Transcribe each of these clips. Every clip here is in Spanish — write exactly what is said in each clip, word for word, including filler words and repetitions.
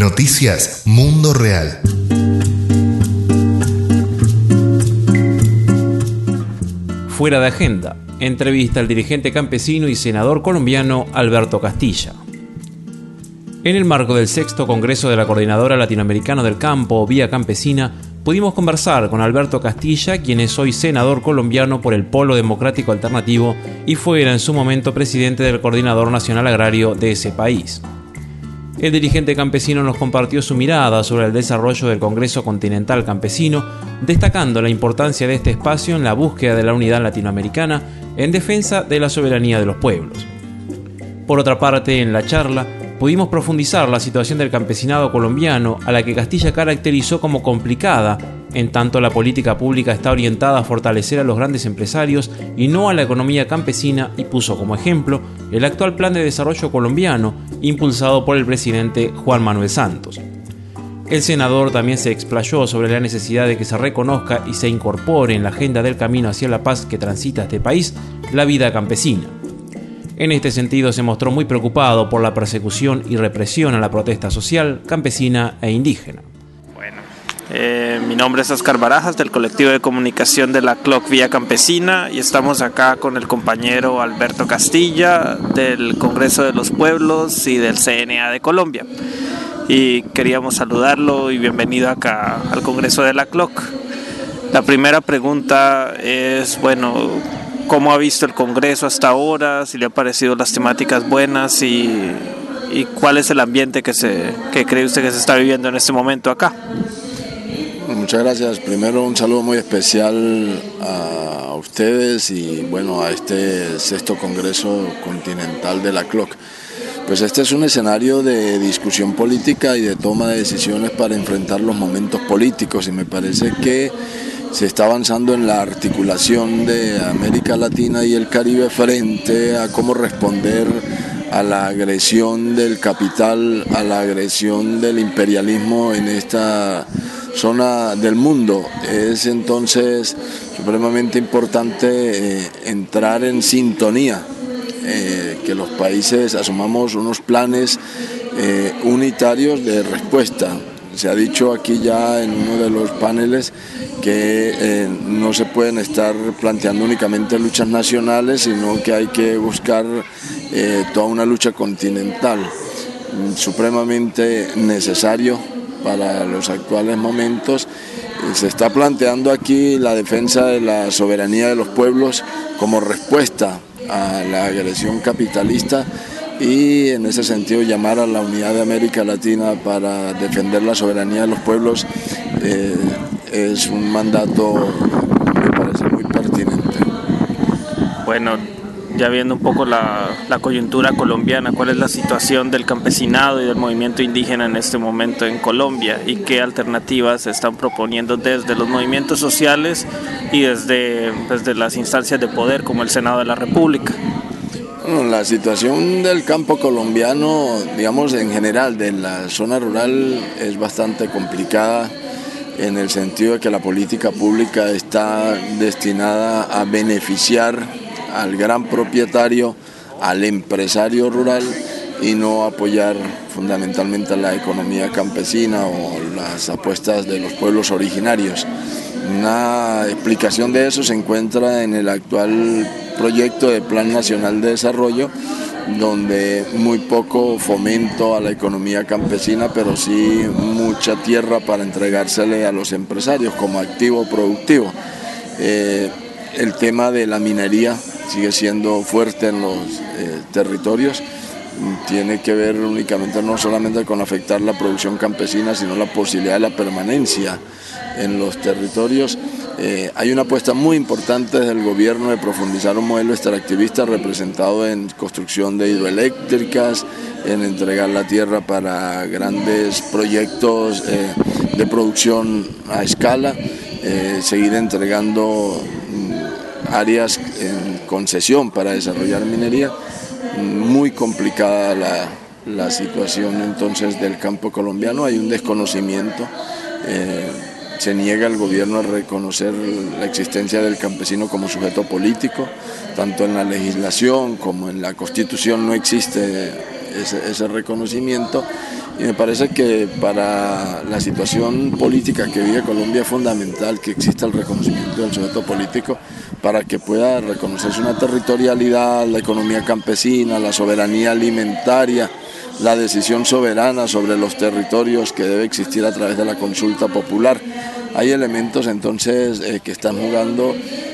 Noticias Mundo Real. Fuera de agenda, entrevista al dirigente campesino y senador colombiano Alberto Castilla. En el marco del sexto Congreso de la Coordinadora Latinoamericana del Campo, Vía Campesina, pudimos conversar con Alberto Castilla, quien es hoy senador colombiano por el Polo Democrático Alternativo y fuera en su momento presidente del Coordinador Nacional Agrario de ese país. El dirigente campesino nos compartió su mirada sobre el desarrollo del Congreso Continental Campesino, destacando la importancia de este espacio en la búsqueda de la unidad latinoamericana en defensa de la soberanía de los pueblos. Por otra parte, en la charla, pudimos profundizar la situación del campesinado colombiano, a la que Castilla caracterizó como complicada, en tanto la política pública está orientada a fortalecer a los grandes empresarios y no a la economía campesina, y puso como ejemplo el actual Plan de Desarrollo colombiano, impulsado por el presidente Juan Manuel Santos. El senador también se explayó sobre la necesidad de que se reconozca y se incorpore en la agenda del camino hacia la paz que transita este país la vida campesina. En este sentido, se mostró muy preocupado por la persecución y represión a la protesta social, campesina e indígena. Bueno, eh, mi nombre es Oscar Barajas, del colectivo de comunicación de la C L O C Vía Campesina, y estamos acá con el compañero Alberto Castilla, del Congreso de los Pueblos y del C N A de Colombia. Y queríamos saludarlo y bienvenido acá al Congreso de la C L O C. La primera pregunta es, bueno, ¿cómo ha visto el Congreso hasta ahora? ¿Si le han parecido las temáticas buenas? Y, y ¿cuál es el ambiente que, se, que cree usted que se está viviendo en este momento acá? Muchas gracias. Primero, un saludo muy especial a ustedes y bueno, a este sexto Congreso Continental de la C L O C. Pues este es un escenario de discusión política y de toma de decisiones para enfrentar los momentos políticos, y me parece que se está avanzando en la articulación de América Latina y el Caribe frente a cómo responder a la agresión del capital, a la agresión del imperialismo en esta zona del mundo. Es entonces supremamente importante eh, entrar en sintonía, eh, que los países asumamos unos planes eh, unitarios de respuesta. Se ha dicho aquí ya en uno de los paneles que eh, no se pueden estar planteando únicamente luchas nacionales, sino que hay que buscar eh, toda una lucha continental, supremamente necesario para los actuales momentos. Se está planteando aquí la defensa de la soberanía de los pueblos como respuesta a la agresión capitalista, y en ese sentido llamar a la unidad de América Latina para defender la soberanía de los pueblos eh, es un mandato que me parece muy pertinente. Bueno, ya viendo un poco la, la coyuntura colombiana, ¿cuál es la situación del campesinado y del movimiento indígena en este momento en Colombia y qué alternativas se están proponiendo desde los movimientos sociales y desde, desde las instancias de poder como el Senado de la República? Bueno, la situación del campo colombiano, digamos en general, de la zona rural, es bastante complicada en el sentido de que la política pública está destinada a beneficiar al gran propietario, al empresario rural, y no apoyar fundamentalmente a la economía campesina o las apuestas de los pueblos originarios. Una explicación de eso se encuentra en el actual proyecto de Plan Nacional de Desarrollo, donde muy poco fomento a la economía campesina, pero sí mucha tierra para entregársele a los empresarios como activo productivo. Eh, el tema de la minería sigue siendo fuerte en los eh, territorios. Tiene que ver únicamente no solamente con afectar la producción campesina, sino la posibilidad de la permanencia en los territorios. Eh, hay una apuesta muy importante desde el gobierno de profundizar un modelo extractivista representado en construcción de hidroeléctricas, en entregar la tierra para grandes proyectos eh, de producción a escala, eh, seguir entregando mm, áreas en concesión para desarrollar minería. Muy complicada la, la situación entonces del campo colombiano. Hay un desconocimiento, eh, se niega el gobierno a reconocer la existencia del campesino como sujeto político, tanto en la legislación como en la Constitución no existe ese, ese reconocimiento, Y me parece que para la situación política que vive Colombia es fundamental que exista el reconocimiento del sujeto político para que pueda reconocerse una territorialidad, la economía campesina, la soberanía alimentaria, la decisión soberana sobre los territorios que debe existir a través de la consulta popular. Hay elementos entonces eh, que están jugando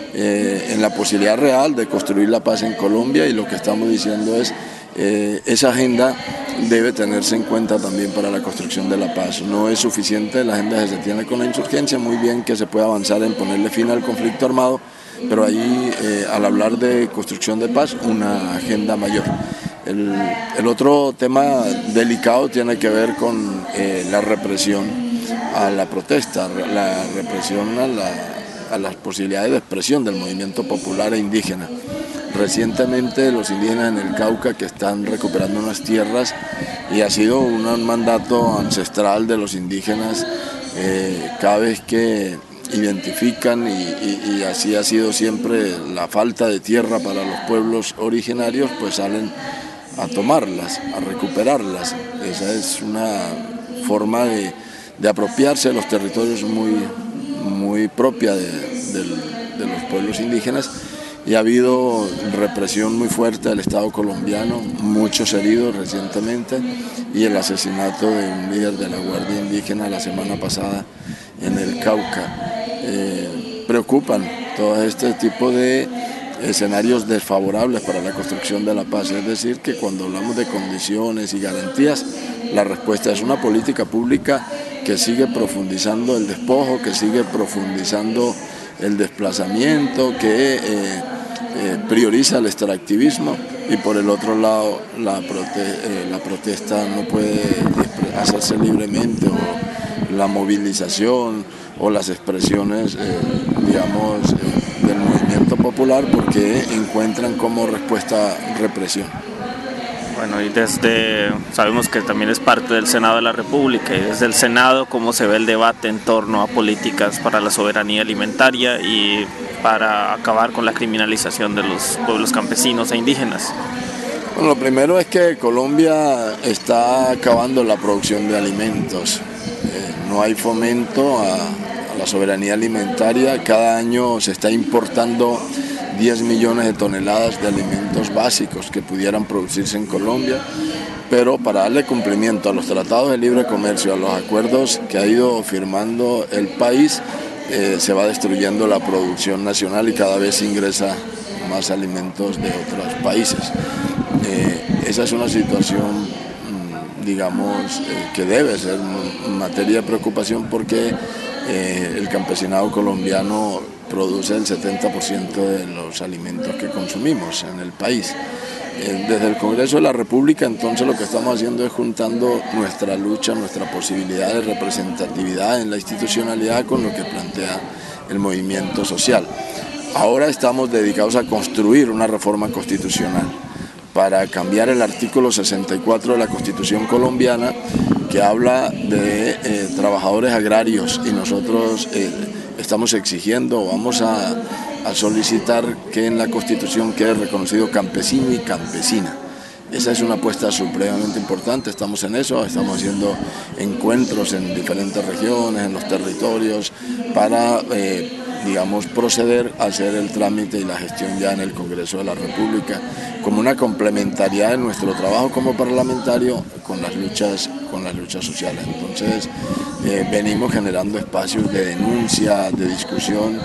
eh, en la posibilidad real de construir la paz en Colombia, y lo que estamos diciendo es eh, esa agenda debe tenerse en cuenta también para la construcción de la paz. No es suficiente la agenda que se tiene con la insurgencia, muy bien que se pueda avanzar en ponerle fin al conflicto armado, pero ahí eh, al hablar de construcción de paz, una agenda mayor. El, el otro tema delicado tiene que ver con eh, la represión a la protesta, la represión a, la, a las posibilidades de expresión del movimiento popular e indígena. Recientemente los indígenas en el Cauca que están recuperando unas tierras, y ha sido un, un mandato ancestral de los indígenas, eh, cada vez que identifican, y, y, y así ha sido siempre, la falta de tierra para los pueblos originarios, pues salen a tomarlas, a recuperarlas. Esa es una forma de, de apropiarse de los territorios muy, muy propia de, de, de los pueblos indígenas, y ha habido represión muy fuerte del Estado colombiano, muchos heridos recientemente, y el asesinato de un líder de la Guardia Indígena la semana pasada en el Cauca. Eh, preocupan todo este tipo de escenarios desfavorables para la construcción de la paz, es decir, que cuando hablamos de condiciones y garantías, la respuesta es una política pública que sigue profundizando el despojo, que sigue profundizando el desplazamiento, que eh, eh, prioriza el extractivismo, y por el otro lado la, prote eh, la protesta no puede hacerse libremente, o la movilización o las expresiones, eh, digamos, eh, del movimiento popular, porque encuentran como respuesta represión. Bueno, y desde, sabemos que también es parte del Senado de la República, y desde el Senado, ¿cómo se ve el debate en torno a políticas para la soberanía alimentaria y para acabar con la criminalización de los pueblos campesinos e indígenas? Bueno, lo primero es que Colombia está acabando la producción de alimentos. Eh, no hay fomento a, a la soberanía alimentaria. Cada año se está importando diez millones de toneladas de alimentos básicos que pudieran producirse en Colombia, pero para darle cumplimiento a los tratados de libre comercio, a los acuerdos que ha ido firmando el país, eh, se va destruyendo la producción nacional y cada vez ingresa más alimentos de otros países. Eh, esa es una situación, digamos, eh, que debe ser materia de preocupación, porque eh, el campesinado colombiano produce el setenta por ciento de los alimentos que consumimos en el país. Eh, desde el Congreso de la República, entonces, lo que estamos haciendo es juntando nuestra lucha, nuestra posibilidad de representatividad en la institucionalidad con lo que plantea el movimiento social. Ahora estamos dedicados a construir una reforma constitucional para cambiar el artículo sesenta y cuatro de la Constitución colombiana, que habla de eh, trabajadores agrarios, y nosotros eh, estamos exigiendo, vamos a, a solicitar que en la Constitución quede reconocido campesino y campesina. Esa es una apuesta supremamente importante, estamos en eso, estamos haciendo encuentros en diferentes regiones, en los territorios, para, eh, digamos, proceder a hacer el trámite y la gestión ya en el Congreso de la República, como una complementariedad de nuestro trabajo como parlamentario con las luchas, con las luchas sociales. Entonces, eh, venimos generando espacios de denuncia, de discusión,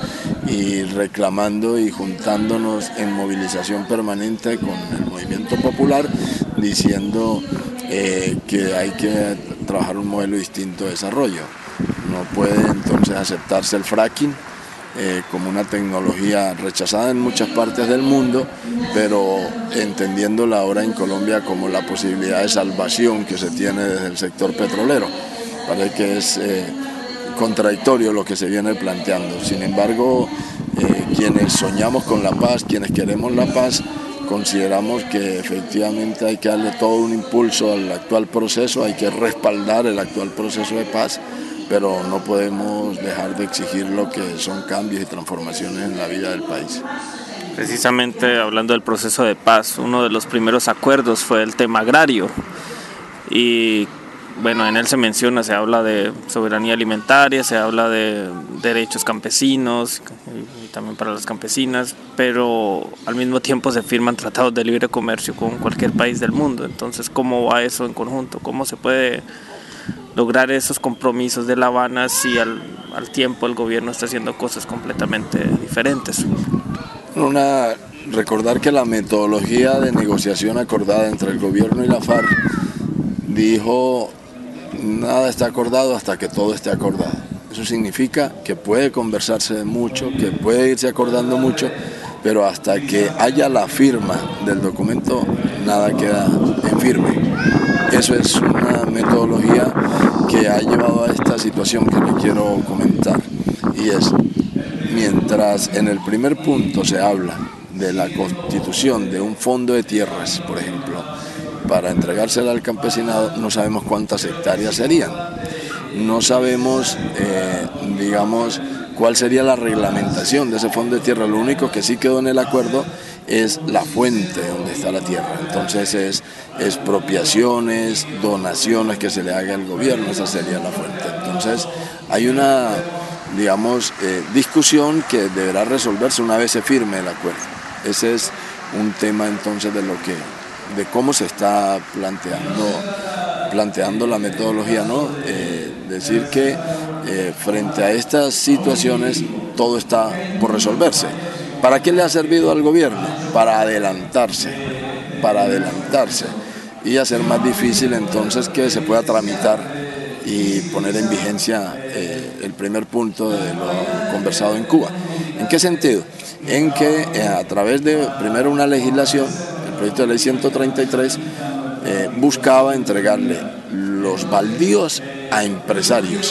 y reclamando y juntándonos en movilización permanente con el movimiento popular, diciendo eh, que hay que trabajar un modelo distinto de desarrollo. No puede entonces aceptarse el fracking eh, como una tecnología rechazada en muchas partes del mundo, pero entendiéndola ahora en Colombia como la posibilidad de salvación que se tiene desde el sector petrolero. Parece que es eh, contradictorio lo que se viene planteando. Sin embargo, eh, quienes soñamos con la paz, quienes queremos la paz, consideramos que efectivamente hay que darle todo un impulso al actual proceso, hay que respaldar el actual proceso de paz, pero no podemos dejar de exigir lo que son cambios y transformaciones en la vida del país. Precisamente hablando del proceso de paz, uno de los primeros acuerdos fue el tema agrario, y bueno, en él se menciona, se habla de soberanía alimentaria, se habla de derechos campesinos y, y también para las campesinas, pero al mismo tiempo se firman tratados de libre comercio con cualquier país del mundo. Entonces, ¿cómo va eso en conjunto? ¿Cómo se puede lograr esos compromisos de La Habana si al, al tiempo el gobierno está haciendo cosas completamente diferentes? Una, recordar que la metodología de negociación acordada entre el gobierno y la FARC dijo: nada está acordado hasta que todo esté acordado. Eso significa que puede conversarse mucho, que puede irse acordando mucho, pero hasta que haya la firma del documento, nada queda en firme. Eso es una metodología que ha llevado a esta situación que le quiero comentar, y es, mientras en el primer punto se habla de la constitución de un fondo de tierras, por ejemplo, para entregársela al campesinado, no sabemos cuántas hectáreas serían, no sabemos, eh, digamos, cuál sería la reglamentación de ese fondo de tierra. Lo único que sí quedó en el acuerdo es la fuente donde está la tierra. Entonces es expropiaciones, donaciones que se le haga al gobierno, esa sería la fuente. Entonces hay una, digamos, eh, discusión que deberá resolverse una vez se firme el acuerdo. Ese es un tema entonces de lo que, de cómo se está planteando, planteando la metodología, ¿no? Eh, decir que eh, frente a estas situaciones todo está por resolverse. ¿Para qué le ha servido al gobierno? Para adelantarse, para adelantarse y hacer más difícil entonces que se pueda tramitar y poner en vigencia eh, el primer punto de lo conversado en Cuba. ¿En qué sentido? En que eh, a través de primero una legislación, el proyecto de ley ciento treinta y tres, eh, buscaba entregarle los baldíos a empresarios.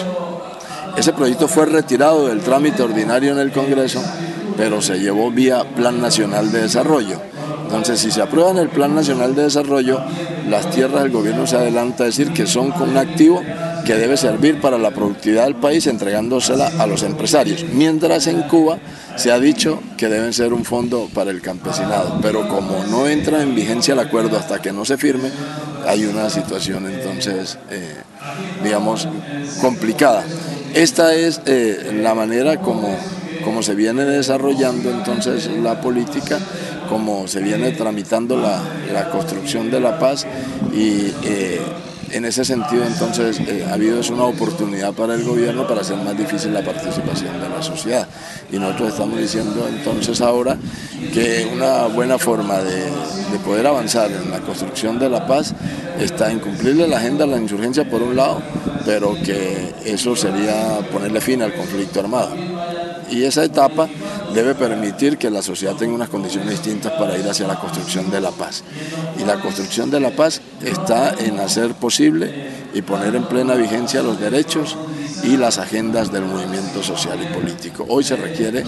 Ese proyecto fue retirado del trámite ordinario en el Congreso, pero se llevó vía Plan Nacional de Desarrollo. Entonces, si se aprueba en el Plan Nacional de Desarrollo, las tierras del gobierno se adelanta a decir que son con un activo que debe servir para la productividad del país, entregándosela a los empresarios. Mientras en Cuba se ha dicho que deben ser un fondo para el campesinado, pero como no entra en vigencia el acuerdo hasta que no se firme, hay una situación entonces, eh, digamos, complicada. Esta es eh, la manera como, como se viene desarrollando entonces la política, como se viene tramitando la, la construcción de la paz, y eh, en ese sentido entonces eh, ha habido es una oportunidad para el gobierno para hacer más difícil la participación de la sociedad, y nosotros estamos diciendo entonces ahora que una buena forma de, de poder avanzar en la construcción de la paz está en cumplirle la agenda a la insurgencia por un lado, pero que eso sería ponerle fin al conflicto armado, y esa etapa debe permitir que la sociedad tenga unas condiciones distintas para ir hacia la construcción de la paz. Y la construcción de la paz está en hacer posible y poner en plena vigencia los derechos y las agendas del movimiento social y político. Hoy se requiere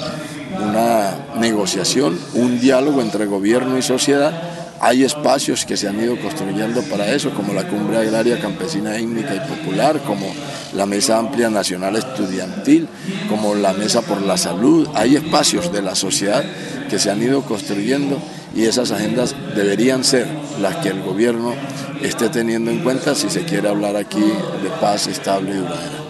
una negociación, un diálogo entre gobierno y sociedad. Hay espacios que se han ido construyendo para eso, como la Cumbre Agraria Campesina Étnica y Popular, como la Mesa Amplia Nacional Estudiantil, como la Mesa por la Salud. Hay espacios de la sociedad que se han ido construyendo, y esas agendas deberían ser las que el gobierno esté teniendo en cuenta si se quiere hablar aquí de paz estable y duradera.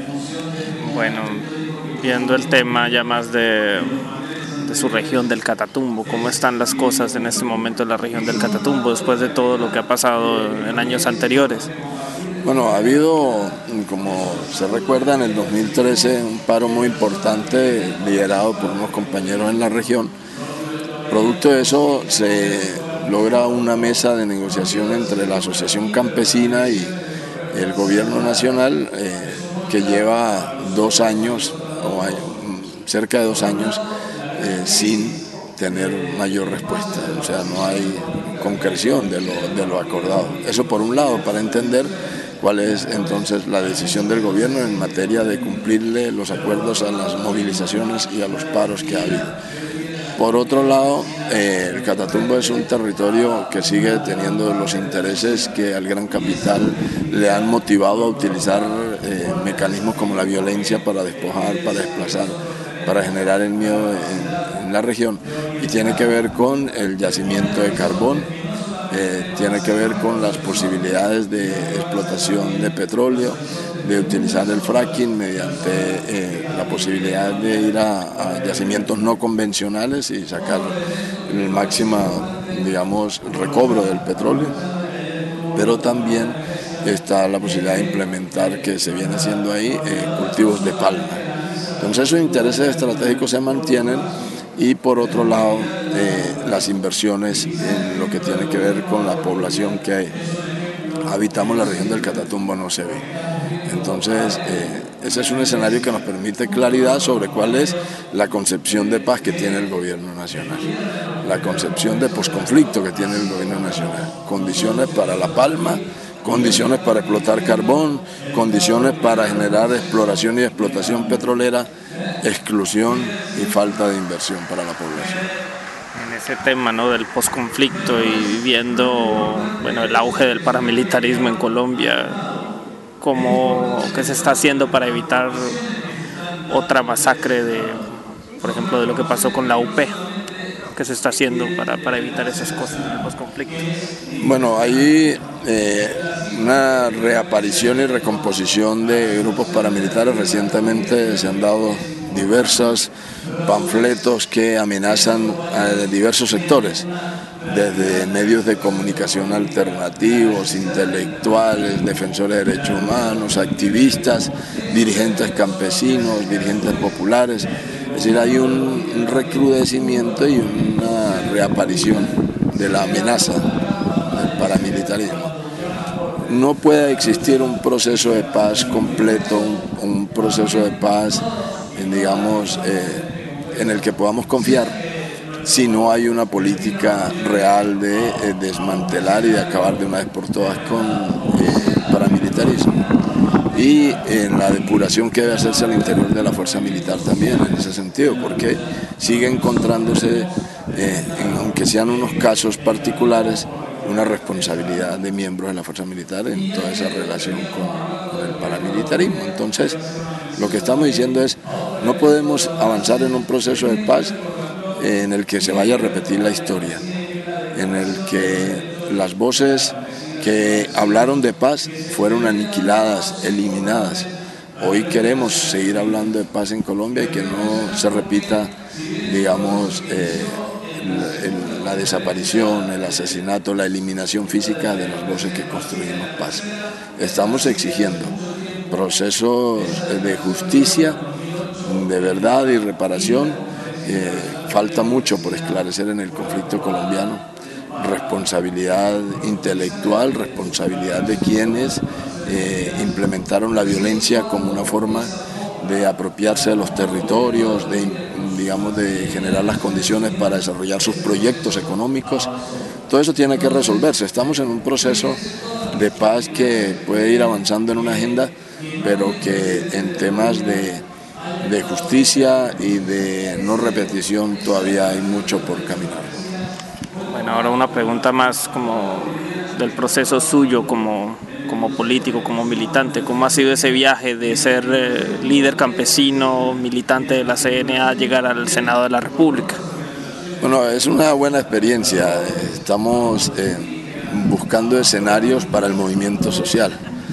Bueno, viendo el tema ya más de... de su región del Catatumbo, ¿cómo están las cosas en este momento en la región del Catatumbo después de todo lo que ha pasado en años anteriores? Bueno, ha habido, como se recuerda, en el dos mil trece un paro muy importante liderado por unos compañeros en la región. Producto de eso se logra una mesa de negociación entre la Asociación Campesina y el Gobierno Nacional eh, que lleva dos años, o hay, cerca de dos años, Eh, sin tener mayor respuesta, o sea, no hay concreción de lo, de lo acordado. Eso por un lado, para entender cuál es entonces la decisión del gobierno en materia de cumplirle los acuerdos a las movilizaciones y a los paros que ha habido. Por otro lado, eh, el Catatumbo es un territorio que sigue teniendo los intereses que al gran capital le han motivado a utilizar eh, mecanismos como la violencia para despojar, para desplazar, para generar el miedo en, en la región, y tiene que ver con el yacimiento de carbón, eh, tiene que ver con las posibilidades de explotación de petróleo, de utilizar el fracking mediante eh, la posibilidad de ir a, a yacimientos no convencionales y sacar el máximo, digamos, recobro del petróleo, pero también está la posibilidad de implementar, que se viene haciendo ahí, eh, cultivos de palma. Entonces esos intereses estratégicos se mantienen y por otro lado eh, las inversiones en lo que tiene que ver con la población que habitamos la región del Catatumbo no se ve. Entonces eh, ese es un escenario que nos permite claridad sobre cuál es la concepción de paz que tiene el gobierno nacional, la concepción de posconflicto que tiene el gobierno nacional, condiciones para la palma, condiciones para explotar carbón, condiciones para generar exploración y explotación petrolera, exclusión y falta de inversión para la población. En ese tema, ¿no?, del posconflicto y viendo, bueno, el auge del paramilitarismo en Colombia, ¿cómo, qué se está haciendo para evitar otra masacre de, por ejemplo, de lo que pasó con la U P? ¿Qué se está haciendo para, para evitar esas cosas en el posconflicto? Bueno, hay eh, una reaparición y recomposición de grupos paramilitares. Recientemente se han dado diversos panfletos que amenazan a diversos sectores, desde medios de comunicación alternativos, intelectuales, defensores de derechos humanos, activistas, dirigentes campesinos, dirigentes populares. Es decir, hay un recrudecimiento y una reaparición de la amenaza del paramilitarismo. No puede existir un proceso de paz completo, un, un proceso de paz, digamos, eh, en el que podamos confiar, si no hay una política real de eh, desmantelar y de acabar de una vez por todas con eh, paramilitarismo. Y en la depuración que debe hacerse al interior de la fuerza militar también, en ese sentido, porque sigue encontrándose, eh, en, aunque sean unos casos particulares, una responsabilidad de miembros de la fuerza militar en toda esa relación con, con el paramilitarismo. Entonces, lo que estamos diciendo es, no podemos avanzar en un proceso de paz eh, en el que se vaya a repetir la historia, en el que las voces que hablaron de paz fueron aniquiladas, eliminadas. Hoy queremos seguir hablando de paz en Colombia y que no se repita, digamos, eh, la, la desaparición, el asesinato, la eliminación física de las voces que construimos paz. Estamos exigiendo procesos de justicia, de verdad y reparación. Eh, falta mucho por esclarecer en el conflicto colombiano. Responsabilidad intelectual, responsabilidad de quienes eh, implementaron la violencia como una forma de apropiarse de los territorios, de, digamos, de generar las condiciones para desarrollar sus proyectos económicos. Todo eso tiene que resolverse. Estamos en un proceso de paz que puede ir avanzando en una agenda, pero que en temas de, de justicia y de no repetición todavía hay mucho por caminar. Bueno, ahora una pregunta más como del proceso suyo como, como político, como militante. ¿Cómo ha sido ese viaje de ser eh, líder campesino, militante de la C N A, llegar al Senado de la República? Bueno, es una buena experiencia. Estamos eh, buscando escenarios para el movimiento social.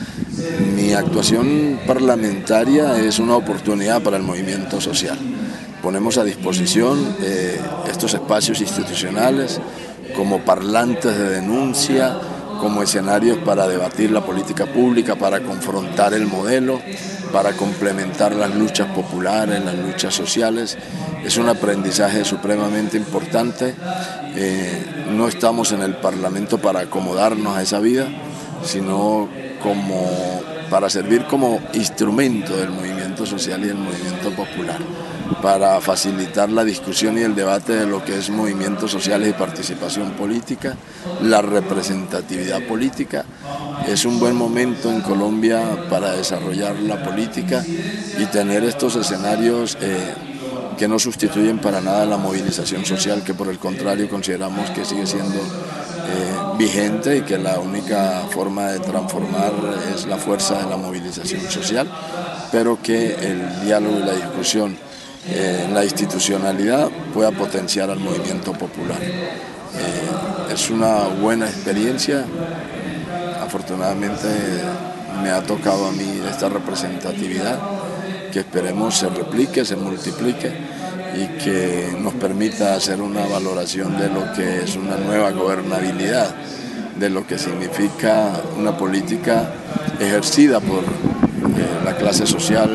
Mi actuación parlamentaria es una oportunidad para el movimiento social. Ponemos a disposición eh, estos espacios institucionales como parlantes de denuncia, como escenarios para debatir la política pública, para confrontar el modelo, para complementar las luchas populares, las luchas sociales. Es un aprendizaje supremamente importante. Eh, no estamos en el Parlamento para acomodarnos a esa vida, sino como para servir como instrumento del movimiento social y del movimiento popular, para facilitar la discusión y el debate de lo que es movimientos sociales y participación política, la representatividad política. Es un buen momento en Colombia para desarrollar la política y tener estos escenarios eh, que no sustituyen para nada la movilización social, que por el contrario consideramos que sigue siendo eh, vigente y que la única forma de transformar es la fuerza de la movilización social, pero que el diálogo y la discusión eh, en la institucionalidad pueda potenciar al movimiento popular. Eh, es una buena experiencia. Afortunadamente me ha tocado a mí esta representatividad, que esperemos se replique, se multiplique y que nos permita hacer una valoración de lo que es una nueva gobernabilidad, de lo que significa una política ejercida por eh, la clase social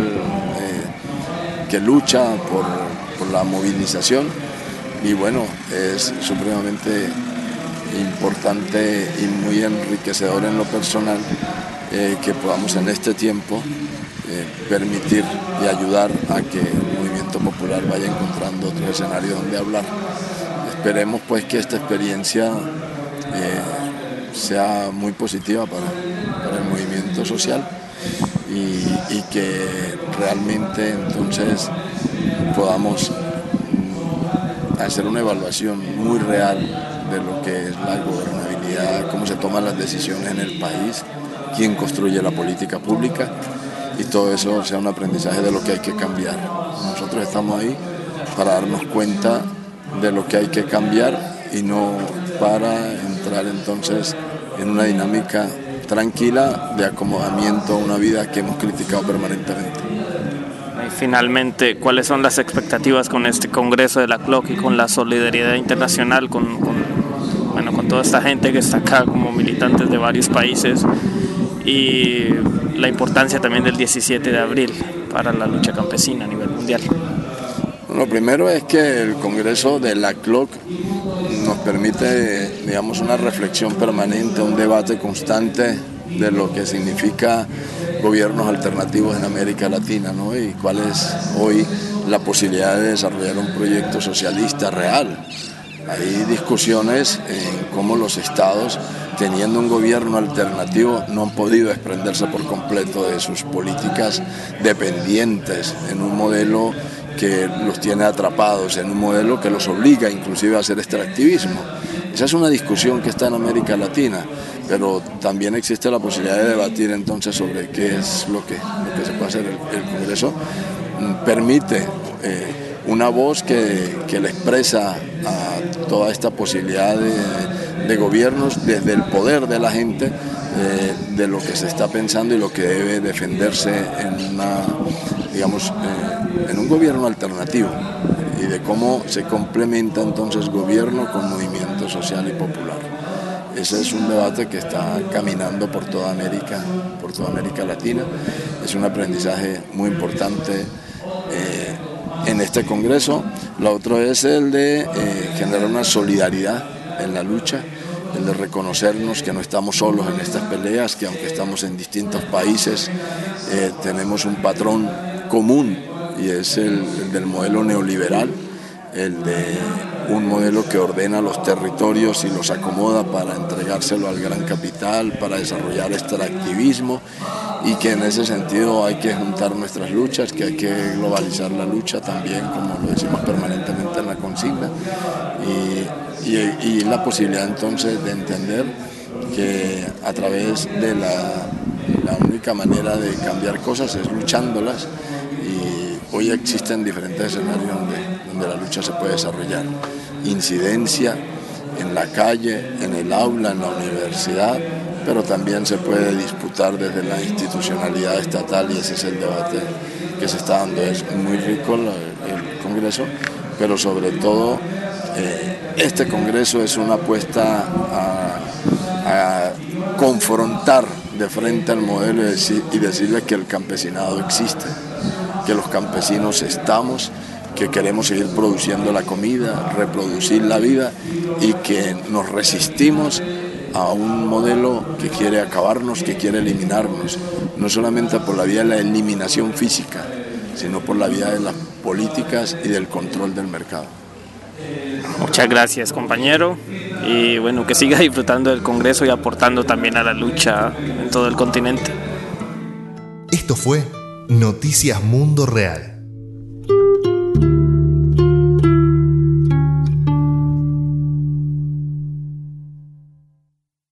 eh, que lucha por, por la movilización. Y bueno, es supremamente importante y muy enriquecedor en lo personal eh, que podamos en este tiempo eh, permitir y ayudar a que el movimiento popular vaya encontrando otro escenario donde hablar. Esperemos pues que esta experiencia eh, sea muy positiva para, para el movimiento social y, y que realmente entonces podamos mm, hacer una evaluación muy real de lo que es la gobernabilidad, cómo se toman las decisiones en el país, quién construye la política pública, y todo eso sea un aprendizaje de lo que hay que cambiar. Nosotros estamos ahí para darnos cuenta de lo que hay que cambiar y no para entrar entonces en una dinámica tranquila de acomodamiento a una vida que hemos criticado permanentemente. Y finalmente, ¿cuáles son las expectativas con este Congreso de la C L O C y con la solidaridad internacional, con, con, bueno, con toda esta gente que está acá como militantes de varios países, y la importancia también del diecisiete de abril para la lucha campesina a nivel mundial? Lo primero es que el Congreso de la C L O C nos permite, digamos, una reflexión permanente, un debate constante de lo que significa gobiernos alternativos en América Latina, ¿no? Y cuál es hoy la posibilidad de desarrollar un proyecto socialista real. Hay discusiones en cómo los estados, teniendo un gobierno alternativo, no han podido desprenderse por completo de sus políticas dependientes en un modelo que los tiene atrapados, en un modelo que los obliga inclusive a hacer extractivismo. Esa es una discusión que está en América Latina, pero también existe la posibilidad de debatir entonces sobre qué es lo que, lo que se puede hacer. El, el Congreso permite eh, una voz que, que le expresa a toda esta posibilidad de, de gobiernos desde el poder de la gente, eh, de lo que se está pensando y lo que debe defenderse en una, digamos, eh, en un gobierno alternativo, y de cómo se complementa entonces gobierno con movimiento social y popular. Ese es un debate que está caminando por toda América, por toda América Latina. Es un aprendizaje muy importante eh, en este Congreso. Lo otro es el de eh, generar una solidaridad en la lucha, el de reconocernos que no estamos solos en estas peleas, que aunque estamos en distintos países, eh, tenemos un patrón común, y es el, el del modelo neoliberal, el de un modelo que ordena los territorios y los acomoda para entregárselo al gran capital, para desarrollar extractivismo, y que en ese sentido hay que juntar nuestras luchas, que hay que globalizar la lucha también, como lo decimos permanentemente en la consigna, y, y, y la posibilidad entonces de entender que a través de la, la única manera de cambiar cosas es luchándolas, y hoy existen diferentes escenarios donde, donde la lucha se puede desarrollar. Incidencia en la calle, en el aula, en la universidad, pero también se puede disputar desde la institucionalidad estatal, y ese es el debate que se está dando. Es muy rico el, el Congreso, pero sobre todo eh, este Congreso es una apuesta a, a confrontar de frente al modelo y, decir, y decirle que el campesinado existe, que los campesinos estamos, que queremos seguir produciendo la comida, reproducir la vida, y que nos resistimos a un modelo que quiere acabarnos, que quiere eliminarnos, no solamente por la vía de la eliminación física, sino por la vía de las políticas y del control del mercado. Muchas gracias, compañero, y bueno, que siga disfrutando del Congreso y aportando también a la lucha en todo el continente. Esto fue Noticias Mundo Real.